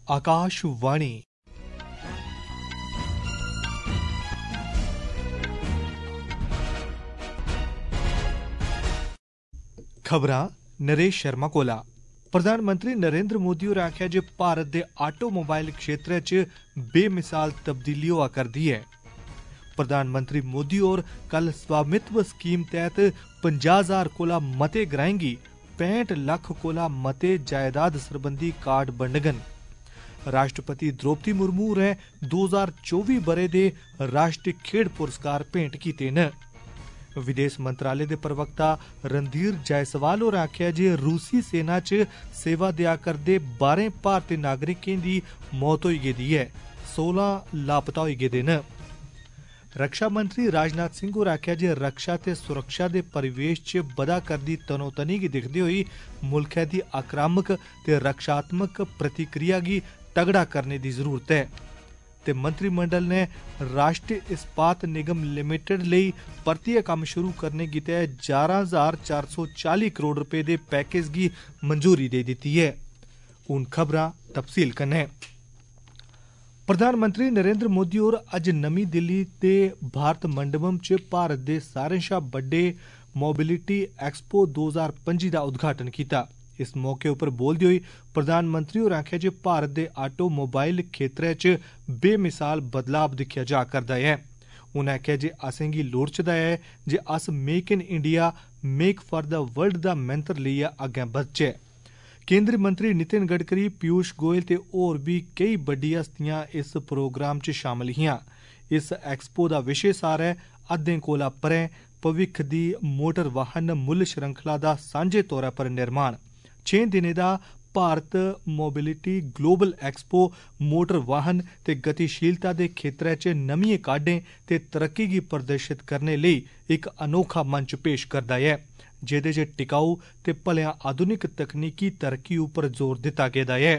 आकाशवाणी। खबरां नरेश शर्मा कोला। प्रधानमंत्री नरेंद्र मोदी होरें आखेआ जे भारत दे ऑटोमोबाइल क्षेत्र च बेमिसाल तब्दीली होआ करदी है। प्रधानमंत्री मोदी होर कल स्वामित्व स्कीम तैह्त 50,000 कोला मते ग्राएं गी 65 लक्ख कोला मते जायदाद सरबंधी कार्ड बंडङन। राष्ट्रपति द्रौपदी मुर्मू होरें 2024 ब'रे दे राष्ट्रीय खेड पुरस्कार भेंट कीते न। विदेश मंत्रालय दे प्रवक्ता रणधीर जायसवाल होरें आखेआ जे रूसी सेना च सेवा देआ करदे 12 भारतीय नागरिकें दी मौत होई गेदी ऐ, 16 लापता होई गेदे न। रक्षा मंत्री राजनाथ सिंह होरें आखेआ जे रक्षा ते सुरक्षा दे परिवेश च बधा करदी तनोतनी गी दिखदे होई मुल्खै दी आक्रामक ते रक्षात्मक प्रतिक्रिया गी तगड़ा करने दी जरूरत है। ते मंत्रिमंडल ने राष्ट्रीय इस्पात निगम लिमिटेड लेई परतियै कम्म शुरू करने गितै 11,440 करोड़ रुपए दे पैकेज गी मंजूरी देई दित्ती है। हुन खबरां तफसील कन्नै। प्रधानमंत्री नरेंद्र मोदी होर अज्ज नमीं दिल्ली दे भारत मंडपम च भारत दे सारें शा बड्डे मोबिलिटी एक्सपो 2025 दा उद्घाटन कीता। इस मौके उप्पर बोलदे होई प्रधानमंत्री होरें आखेआ जे भारत दे ऑटोमोबाइल खेत्रै च बेमिसाल बदलाव दिक्खेआ जा करदा ऐ। उनें आखेआ जे असेंगी लोड़चदा ऐ जे अस make in India make for the world दा मंत्र लेइयै अग्गें बधचै। केंद्रीय मंत्री नितिन गडकरी, पीयूष गोयल ते होर बी केई बड्डी हस्तियां इस प्रोग्राम च शामल हियां। इस एक्सपो दा विशे सार ऐ अद्धें कोला परें भविक्ख दी मोटर वाहन मुल्ल श्रृंखला दा सांझे तौरा पर निर्माण। 6 दिनें दा Bharat mobility global expo motor वाहन ते गतिशीलता दे खेत्रै च नमियें काह्डें ते तरक्की गी प्रदर्शित करने लेई इक अनोखा मंच पेश करदा ऐ, जेह्दे च टिकाऊ ते भलेआं आधुनिक तकनीकी तरक्की उप्पर जोर दित्ता गेदा ऐ।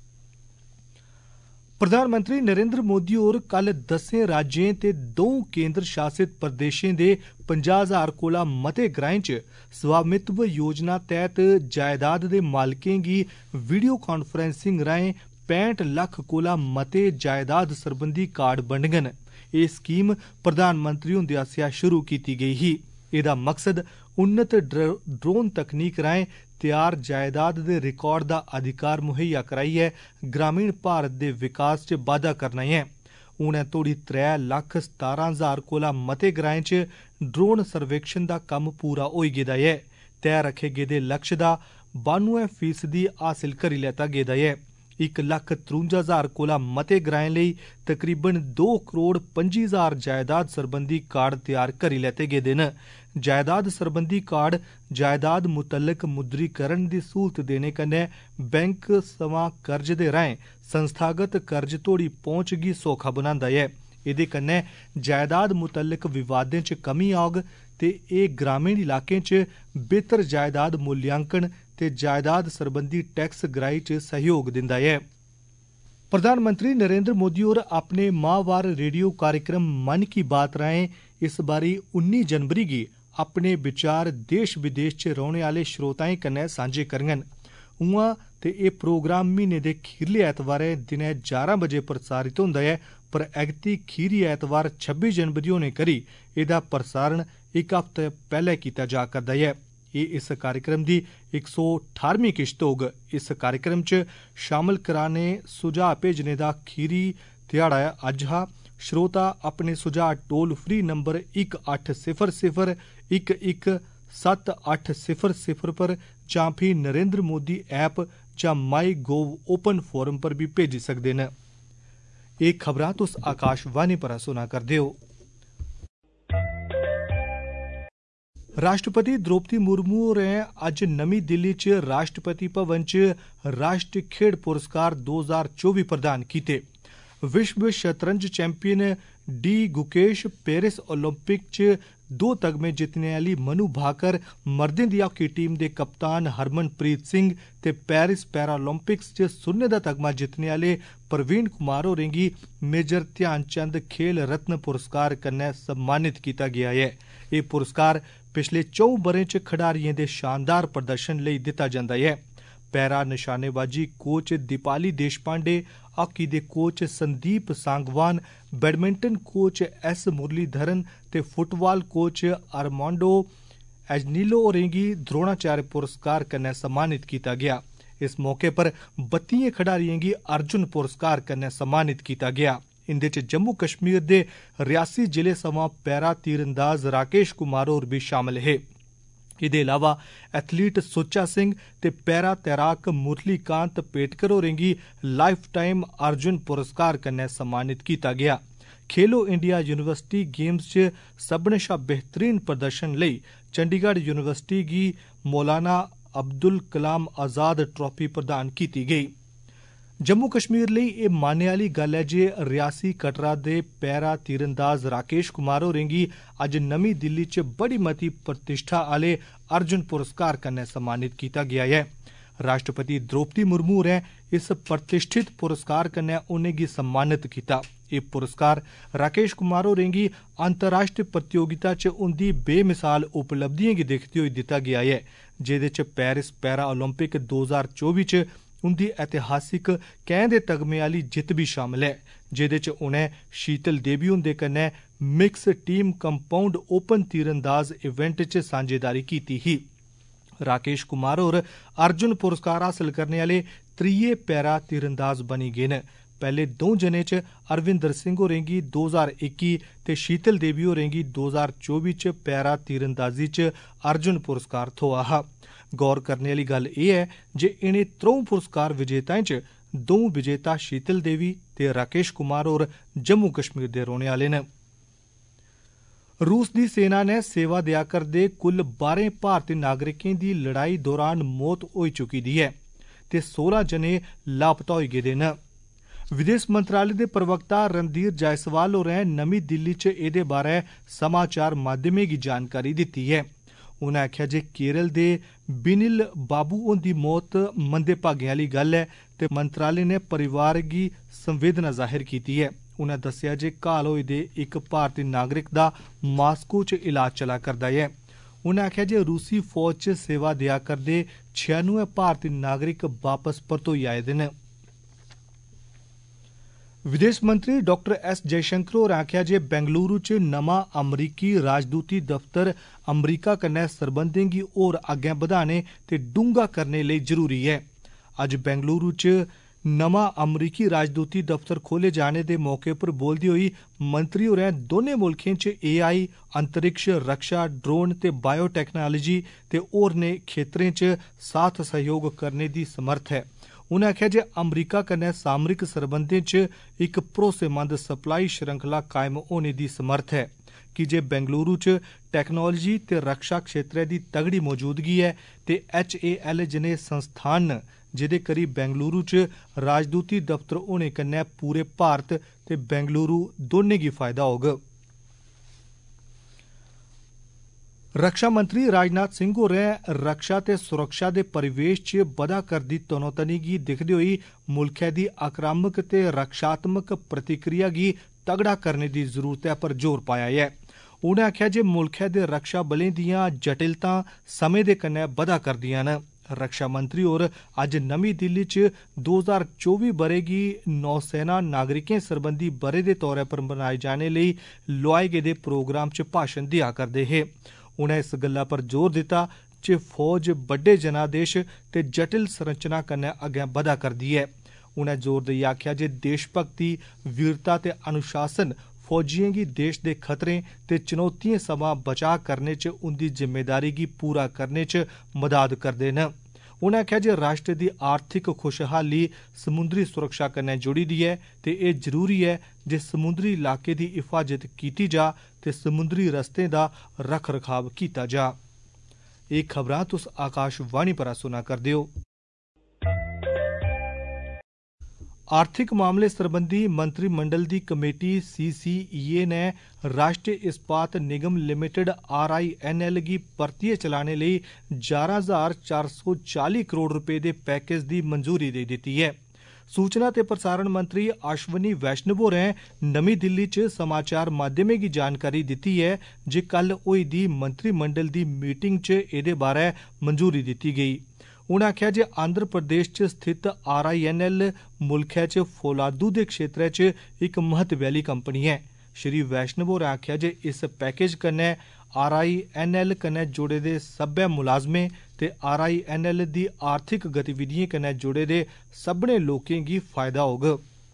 प्रधानमंत्री नरेंद्र मोदी होर कल 10 राज्यें ते 2 केंद्र शासित प्रदेशें दे 50,000 कोला मते ग्राएं च स्वामित्व योजना तैह्त जायदाद दे मालकें गी वीडियो कांफ्रेंसिंग राएं 65 लक्ख कोला मते जायदाद सरबंधी कार्ड बंडङन। एह् स्कीम प्रधानमंत्री हुंदे आसेआ शुरू कीती गेई ही। एह्दा मकसद उन्नत ड्रोन तकनीक राएं तैयार जायदाद दे रिकार्ड दा अधिकार मुहैया कराइयै ग्रामीण भारत दे विकास च बाद्धा करना ऐ। हुनै तोड़ी 3,17,000 कोला मते ग्राएं च ड्रोन सर्वेक्षण दा कम्म पूरा होई गेदा ऐ। तैऽ रखे गेदे लक्ष्य दा 92% हासिल करी लैता गेदा ऐ। 1,53,000 कोला मते ग्राएं लेई तकरीबन 2 करोड़ 25,000 जायदाद सरबंधी कार्ड तैयार करी लैते गेदे न। जायदाद सरबंधी कार्ड जायदाद मुतल्लक मुद्रीकरण दी सहूलत देने कन्नै बैंक सवां कर्ज दे राएं संस्थागत कर्ज तोड़ी पहुंच गी सौखा बनांदा ऐ। एह्दे कन्नै जायदाद मुतल्लक विवादें च कमी औग ते एह् ग्रामीण इलाकें च बेहतर जायदाद मूल्यांकन ते जायदाद सरबंधी टैक्स गराही च सहयोग दिंदा ऐ। प्रधानमंत्री नरेंद्र मोदी होर अपने माहवार रेडियो कार्यक्रम मन की बात राएं इस बारी 19 जनवरी गी अपने विचार देश विदेश च रौह्ने आह्ले श्रोताएं कन्नै सांझे करङन। उआं ते एह् प्रोग्राम म्हीने दे खीरले ऐतवारें दिनै 11 बजे प्रसारित होंदा ऐ, पर ऐगती खीरी ऐतवार 26 जनवरी होने करी एह्दा प्रसारण इक हफ्ता पैह्ले कीता जा करदा ऐ। एह् इस कार्यक्रम दी 118वीं किश्त होग। इस कार्यक्रम च शामल कराने सुझाऽ भेजने दा खीरी ध्याड़ा अज्ज हा। श्रोता अपने सुझाऽ टोल फ्री नंबर 1800-117800 पर जां फ्ही नरेंद्र मोदी ऐप जां माई गोव ओपन फोरम पर भी भेजी सकदे न। एह् खबरां तुस आकाशवाणी पर सुना करदे हो। राष्ट्रपति द्रौपदी मुर्मू होरें अज्ज नमीं दिल्ली च राष्ट्रपति भवन च राष्ट्रीय खेड पुरस्कार 2024 प्रदान कीते। विश्व शतरंज champion D Gukesh, Paris Olympic च 2 तगमे जितने आह्ली मनु भाकर, मर्दें दी हॉकी टीम दे कप्तान हरमनप्रीत सिंह ते पेरिस पैरालंपिक्स च सुन्ने दा तगमा जितने आह्ले प्रवीण कुमार होरें गी मेजर ध्यानचंद खेल रत्न पुरस्कार कन्नै सम्मानित कीता गेआ ऐ। एह् पुरस्कार पिछले 4 ब'रें च खडारियें दे शानदार प्रदर्शन लेई दित्ता जंदा ऐ। पैरा निशानेबाजी कोच दीपाली देशपांडे, हॉकी दे coach Sandeep Sangwan, badminton coach S Muralidharan ते फुटबाल कोच आर्मांडो एजनीलो होरें गी द्रोणाचार्य पुरस्कार कन्नै सम्मानित कीता गया। इस मौके पर 32 खडारियें गी अर्जुन पुरस्कार कन्नै सम्मानित कीता गया। इंदे च जम्मू कश्मीर दे रियासी जिले सवां पैरा तीरंदाज राकेश कुमार होर भी शामिल हे। एह्दे अलावा एथलीट सुच्चा सिंह ते पैरा तैराक मुरली कांत पेटकर होरें गी लाइफ टाइम अर्जुन पुरस्कार कन्नै सम्मानित कीता गया। खेलो इंडिया यूनिवर्सिटी गेम्स च सब्भनें शा बेहतरीन प्रदर्शन लेई चंडीगढ़ यूनिवर्सिटी गी मौलाना अब्दुल कलाम आजाद ट्राफी प्रदान कीती गेई। जम्मू कश्मीर लेई एह् मानने आह्ली गल्ल ऐ जे रियासी कटरा दे पैरा तीरंदाज राकेश कुमार होरें गी अज्ज नमीं दिल्ली च बड़ी मती प्रतिष्ठा आह्ले अर्जुन पुरस्कार कन्नै सम्मानित कीता गेआ ऐ। राष्ट्रपति द्रौपदी मुर्मू होरें इस प्रतिष्ठित पुरस्कार कन्नै उनेंगी सम्मानित कीता। एह् पुरस्कार राकेश कुमार होरें गी अंतर्राष्ट्रीय प्रतियोगिता च उंदी बेमिसाल उपलब्धियें गी दिक्खदे होई दित्ता गेआ ऐ, जेह्दे च पेरिस पैरा ओलंपिक 2024 च उंदी ऐतिहासिक कैंह् दे तगमे आह्ली जित्त भी शामिल ऐ, जेह्दे च उनें शीतल देवी हुंदे कन्नै मिक्स टीम कंपाउंड ओपन तीरंदाज इवेंट च सांझेदारी कीती ही। राकेश कुमार होर अर्जुन पुरस्कार हासल करने आह्ले त्रिये पैरा तीरंदाज बनी गे न। पैह्ले 2 जनें च अरविंदर सिंह होरें गी 2021 ते शीतल देवी होरें गी 2024 च पैरा तीरंदाजी च अर्जुन पुरस्कार थ्होआ हा। गौर करने आह्ली गल्ल एह् ऐ जे इनें 3 पुरस्कार विजेताएं च 2 विजेता शीतल देवी ते राकेश कुमार होर जम्मू कश्मीर दे रौह्ने आह्ले न। रूस दी सेना ने सेवा देआ करदे कुल 12 भारती नागरिकें दी लड़ाई दौरान मौत होई चुकी दी ऐ ते 16 जने लापता होई गेदे न। विदेश मंत्रालय दे प्रवक्ता रणधीर जायसवाल होरें नमीं दिल्ली च एह्दे बारै समाचार माध्यमें गी जानकारी दित्ती ऐ। उनें आखेआ जे केरल दे बिनिल बाबू हुंदी मौत मंदे भागें आह्ली गल्ल ऐ ते मंत्रालय ने परिवार गी संवेदना जाहिर कीती ऐ। उनें दस्सेआ जे घायल होए दे इक भारती नागरिक दा मास्को च इलाज चला करदा ऐ। उनें आखेआ जे रूसी फौज च सेवा देआ करदे 96 भारती नागरिक वापस परतोई आए दे न। विदेश मंत्री डॉक्टर एस जयशंकर होरें आखेआ जे बेंगलुरु च नमां अमरीकी राजदूती दफ्तर अमरीका कन्नै सरबंधें गी होर अग्गें बधाने ते डूंह्गा करने लेई जरूरी ऐ। अज्ज बेंगलुरु च नमां अमरीकी राजदूती दफ्तर खोले जाने दे मौके पर बोलदे होई मंत्री होरें दौनें मुल्खें च AI, अंतरिक्ष, रक्षा, ड्रोन ते बायोटेक्नोलॉजी ते होरनें खेत्तरें च साथ सहयोग करने दी समर्थ ऐ। उनें आखेआ जे अमरीका कन्नै सामरिक सरबंधें च इक भरोसेमंद सप्लाई श्रृंखला कायम होने दी समर्थ ऐ, की जे बेंगलुरु च टैक्नोलोजी ते रक्षा क्षेत्रै दी तगड़ी मौजूदगी ऐ ते HAL जनेह् संस्थान न, जेह्दे करी बेंगलुरु च राजदूती दफ्तर होने कन्नै पूरे भारत ते बेंगलुरु दौनें गी फायदा होग। रक्षा मंत्री राजनाथ सिंह होरें रक्षा ते सुरक्षा दे परिवेश च बधा करदी तनोतनी गी दिक्खदे होई मुल्खै दी आक्रामक ते रक्षात्मक प्रतिक्रिया गी तगड़ा करने दी जरूरतै पर जोर पाया ऐ। उनें आखेआ जे मुल्खै दे रक्षा बलें दियां जटिलतां समें दे कन्नै बधा करदियां न। रक्षा मंत्री होर अज्ज नमीं दिल्ली च 2024 ब'रे गी नौसेना नागरिकें सरबंधी ब'रे दे तौरे पर मनाए जाने लेई लोआए गेदे प्रोग्राम च भाषण देआ करदे हे। उनें इस गल्ला पर जोर दित्ता जे फौज बड्डे जनादेश ते जटिल संरचना कन्नै अग्गें बधा करदी ऐ। उनें जोर देइयै आखेआ जे देशभक्ति, वीरता ते अनुशासन फौजियें गी देश दे खतरें ते चुनौतियें सवां बचाऽ करने च उंदी जिम्मेदारी गी पूरा करने च मदाद करदे न। उनें आखेआ जे राष्ट्र दी आर्थिक खुशहाली समुंदरी सुरक्षा कन्नै जुड़ी दी ऐ ते एह् जरूरी ऐ जे समुंदरी इलाके दी हिफाजत कीती जा ते समुंदरी रस्तें दा रख रखाव कीता जा। एह् खबरां तुस आकाशवाणी परा सुना करदे हो। आर्थिक मामले सरबंधी मंत्रिमंडल दी कमेटी CCEA ने राष्ट्रीय इस्पात निगम लिमिटेड RINL गी परतियै चलाने लेई 11,440 करोड़ रपे दे पैकेज दी मंजूरी देई दित्ती ऐ। सूचना ते प्रसारण मंत्री अश्वनी वैष्णव होरें नमीं दिल्ली च समाचार माध्यमें गी जानकारी दित्ती ऐ जे कल होई दी मंत्रिमंडल दी मीटिंग च एह्दे बारै मंजूरी दित्ती गेई। उनें आखेआ जे आंध्र प्रदेश च स्थित RINL मुल्खै च फौलादू दे क्षेत्रै च इक महत्वै आह्ली कंपनी ऐ। श्री वैष्णव होरें आखेआ जे इस पैकेज कन्नै RINL कन्नै जुड़े दे सब्बै मुलाजमें ते RINL दी आर्थिक गतिविधियें कन्नै जुड़े दे सब्भनें लोकें गी फायदा होग।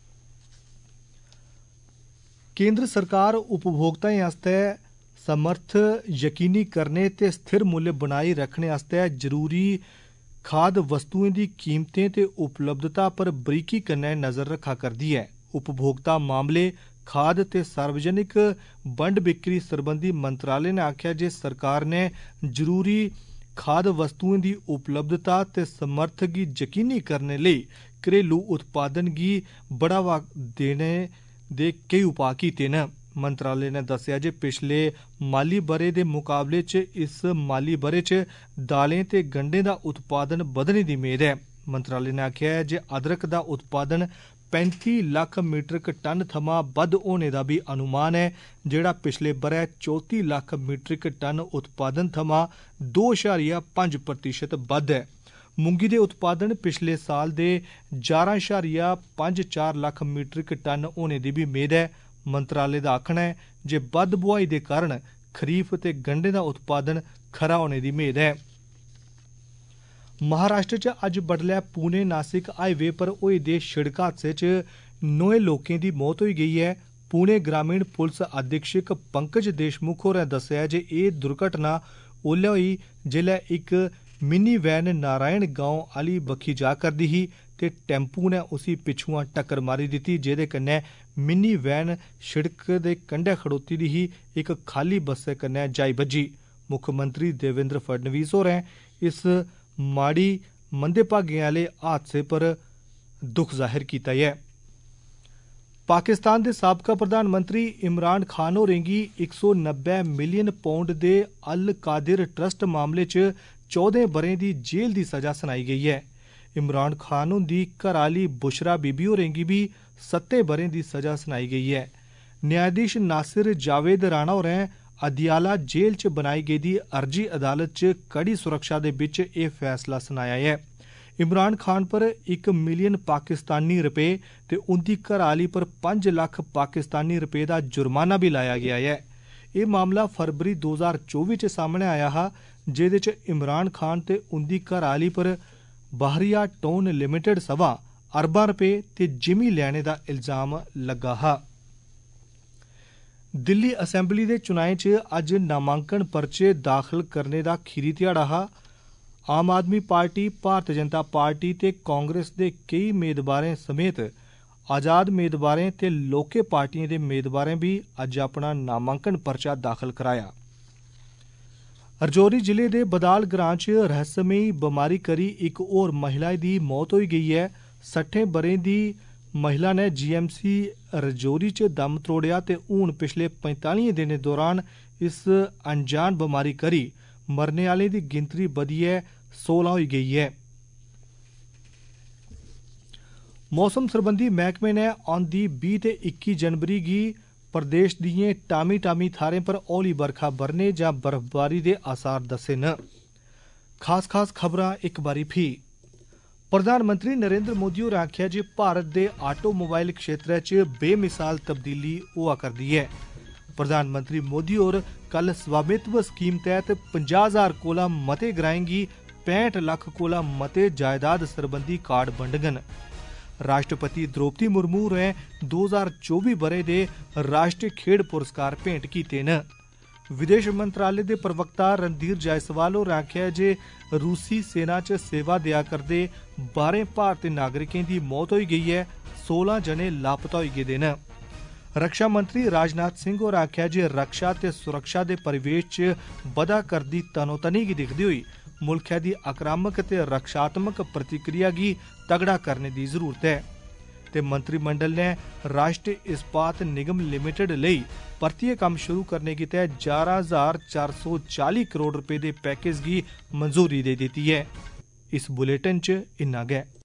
केंद्र सरकार उपभोक्ताएं आस्तै समर्थ यकीनी करने ते स्थिर मुल्य बनाई रखने आस्तै जरूरी खाद वस्तुएं दी कीमतें ते उपलब्धता पर बरीकी कन्नै नजर रखा करदी ऐ। उपभोक्ता मामले, खाद ते सार्वजनिक बंड बिक्री सरबंधी मंत्रालय ने आखेआ जे सरकार ने जरूरी खाद वस्तुएं दी उपलब्धता ते समर्थ गी यकीनी करने लेई घरेलू उत्पादन गी बढ़ावा देने दे केई उपाऽ कीते न। मंत्रालय ने दस्सेआ जे पिछले माली ब'रे दे मुकाबले च इस माली ब'रे च दालें ते गंढें दा उत्पादन बधने दी मेद ऐ। मंत्रालय ने आखेआ जे अदरक दा उत्पादन 35 लक्ख मीट्रिक टन थमां बद्ध होने दा बी अनुमान ऐ, जेह्ड़ा पिछले ब'रे 34 लक्ख मीट्रिक टन उत्पादन थमां 2.5% बद्ध ऐ। मुंगी दे उत्पादन पिछले साल दे 11.54 लक्ख मीट्रिक टन होने दी बी मेद ऐ। मंत्रालय दा आखना ऐ जे बद्ध बुआई दे कारण खरीफ ते गंढें दा उत्पादन खरा होने दी मेद ऐ। महाराष्ट्र च अज्ज बड्डलै पुणे नासिक हाईवे पर होए दे शिड़क हादसे च 9 लोकें दी मौत होई गेई ऐ। पुणे ग्रामीण पुलस अधीक्षक पंकज देशमुख होरें दस्सेआ जे एह् दुर्घटना ओल्लै होई जेल्लै इक मिनी वैन नारायण गांव आह्ली बक्खी जा करदी ही ते टैंपू ने उसी पिच्छुआं टक्कर मारी दित्ती, जेह्दे कन्नै मिनी वैन शिड़क दे कंढै खड़ोती दी ही इक खाली बस्सै कन्नै जाई बज्जी। मुक्खमंत्री देवेंद्र फडणवीस होरें इस माड़ी मंदे भागें आह्ले हादसे पर दुख जाहिर कीता ऐ। पाकिस्तान दे साबका प्रधानमंत्री इमरान खान होरें गी 190 मिलियन पाउंड दे अल कादिर ट्रस्ट मामले च 14 ब'रें दी जेल दी सजा सुनाई गेई ऐ। इमरान खान हुंदी घरआह्ली बुशरा बीबी होरें गी बी 7 ब'रें दी सजा सुनाई गेई ऐ। न्यायाधीश नासिर जावेद राणा होरें अदियाला जेल च बनाई गेदी अर्जी अदालत च कड़ी सुरक्षा दे बिच एह् फैसला सुनाया ऐ। इमरान खान पर 1 मिलियन पाकिस्तानी रपे ते उंदी घरआह्ली पर 5 लक्ख पाकिस्तानी रपे दा जुर्माना भी लाया गेआ ऐ। एह् मामला फरवरी 2024 च सामने आया हा, जेह्दे च इमरान खान ते उंदी घरआह्ली पर बाहरिया टोन लिमिटेड सवा अरबां रपे ते जिमी लैने दा इल्जाम लग्गा हा। दिल्ली असैंबली दे चुनाएं च अज्ज नामांकन पर्चे दाखल करने दा खीरी ध्याड़ा हा। आम आदमी पार्टी, भारती जनता पार्टी ते कांग्रेस दे केई मेदवारें समेत आजाद मेदवारें ते लोह्के पार्टिएं दे मेदवारें बी अज्ज अपना नामांकन पर्चा दाखल कराया। रजौरी जिले दे बदाल ग्रां च रहस्यमयी बमारी करी इक होर महिला दी मौत होई गेई ऐ। 60 ब'रें दी महिला ने GMC रजौरी च दम त्रोड़ेआ ते हून पिछले 45 दिनें दौरान इस अनजान बमारी करी मरने आह्लें दी गिनतरी बधियै 16 होई गेई ऐ। मौसम सरबंधी मैह्कमे ने औंदी 20 ते 21 जनवरी गी प्रदेश दियें टामी थाह्रें पर हौली बरखा बरने जां बर्फबारी दे आसार दस्से न। खास खबरां इक बारी फ्ही। प्रधानमंत्री नरेंद्र मोदी होरें आखेआ जे भारत दे ऑटोमोबाइल क्षेत्रै च बेमिसाल तब्दीली होआ करदी ऐ। प्रधानमंत्री मोदी होर कल स्वामित्व स्कीम तैह्त 50,000 कोला मते ग्राएं गी 65 लक्ख कोला मते जायदाद सरबंधी कार्ड बंडङन। राष्ट्रपति द्रौपदी मुर्मू होरें 2024 ब'रे दे राष्ट्रीय खेड पुरस्कार भेंट कीते न। विदेश मंत्रालय दे प्रवक्ता रणधीर जायसवाल होरें आखेआ जे रूसी सेना च सेवा देआ करदे 12 भारती नागरिकें दी मौत होई गेई ऐ, 16 जने लापता होई गेदे न। रक्षा मंत्री राजनाथ सिंह होरें आखेआ जे रक्षा ते सुरक्षा दे परिवेश च बधा करदी तनोतनी गी दिखदे होई मुल्खै दी आक्रामक ते रक्षात्मक प्रतिक्रिया गी तगड़ा करने दी जरूरत ऐ। ते मंत्रिमंडल ने राष्ट्रीय इस्पात निगम लिमिटेड लेई परतियै कम्म शुरू करने गितै 11,440 करोड़ रपे दे पैकेज गी मंजूरी देई दित्ती ऐ। इस बुलेटिन च इन्ना गै।